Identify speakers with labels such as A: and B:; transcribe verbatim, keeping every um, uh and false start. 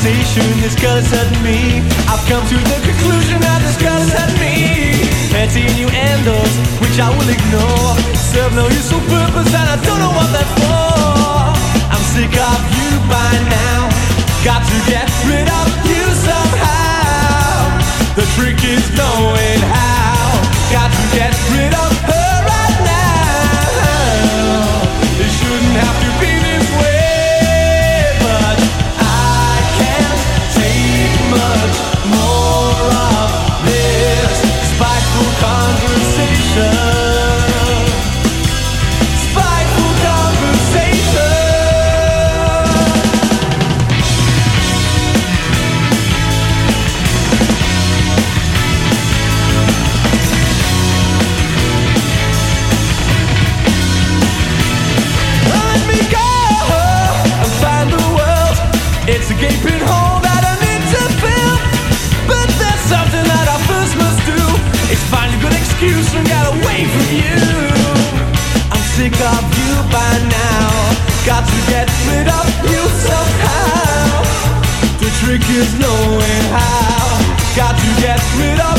A: conversation, this girl has hurt me. I've come to the conclusion that this girl has hurt me. Petty innuendos, which I will ignore, serve no useful purpose and I don't know what that's for. I'm sick of you by now, got to get rid of you somehow. The trick is knowing how, got to get rid of her right now. It shouldn't have to be this way, but I can't take much more of this spiteful conversation. Spiteful conversation. Let me go and find the world. It's a gaping hole that I need to fill. But there's something that I first must do. It's find a good excuse and get away from you. I'm sick of you by now, got to get rid of you somehow. The trick is knowing how, got to get rid of